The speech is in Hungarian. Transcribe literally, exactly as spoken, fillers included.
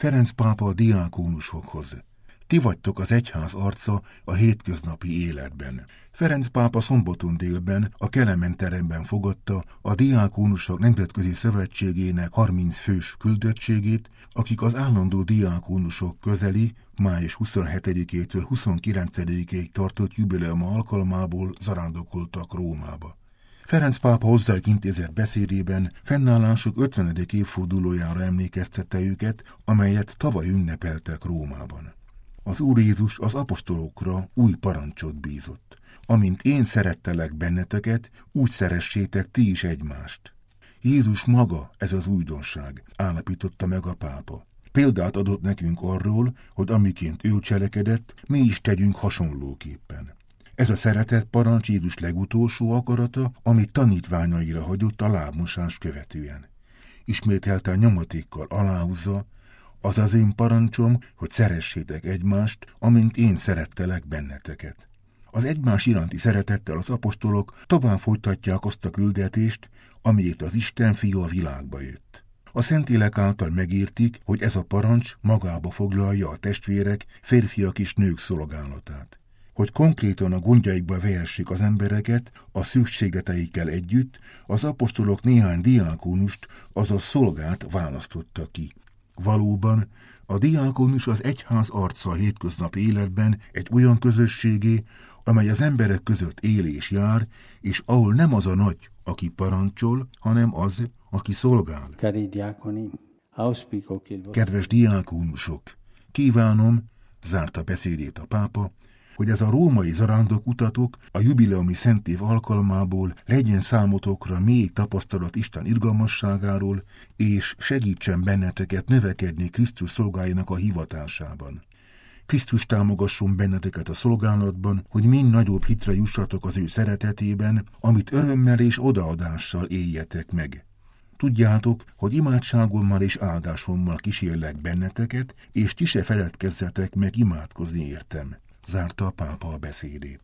Ferenc pápa a diákónusokhoz. Ti vagytok az egyház arca a hétköznapi életben. Ferenc pápa szombaton délben a Kelemen teremben fogadta a Diákónusok Nemzetközi Szövetségének harminc fős küldöttségét, akik az állandó diákónusok közeli május huszonhetedikétől huszonkilencedikéig tartott jubileuma alkalmából zarándokoltak Rómába. Ferenc pápa hozzájuk intézett beszédében fennállásuk ötvenedik évfordulójára emlékeztette őket, amelyet tavaly ünnepeltek Rómában. Az Úr Jézus az apostolokra új parancsot bízott. Amint én szerettelek benneteket, úgy szeressétek ti is egymást. Jézus maga ez az újdonság, állapította meg a pápa. Példát adott nekünk arról, hogy amiként ő cselekedett, mi is tegyünk hasonlóképpen. Ez a szeretet parancs Jézus legutolsó akarata, amit tanítványaira hagyott a lábmosás követően. Ismételten nyomatékkal aláhúzza, az az én parancsom, hogy szeressétek egymást, amint én szerettelek benneteket. Az egymás iránti szeretettel az apostolok tovább folytatják azt a küldetést, amiért az Isten Fia a világba jött. A Szentlélek által megértik, hogy ez a parancs magába foglalja a testvérek, férfiak és nők szolgálatát. Hogy konkrétan a gondjaikba vehessék az embereket a szükségleteikkel együtt, az apostolok néhány diákónust, azaz szolgát választotta ki. Valóban, a diákónus az egyház arca a hétköznapi életben egy olyan közösségé, amely az emberek között él és jár, és ahol nem az a nagy, aki parancsol, hanem az, aki szolgál. Kedves diákónusok, kívánom, zárta beszédét a pápa, hogy ez a római zarándokutatok a jubileumi szentév alkalmából legyen számotokra mély tapasztalat Isten irgalmasságáról, és segítsen benneteket növekedni Krisztus szolgájának a hivatásában. Krisztus támogasson benneteket a szolgálatban, hogy mind nagyobb hitre jussatok az ő szeretetében, amit örömmel és odaadással éljetek meg. Tudjátok, hogy imádságommal és áldásommal kísérlek benneteket, és ti se feledkezzetek meg imádkozni értem, zárta a pápa a beszédét.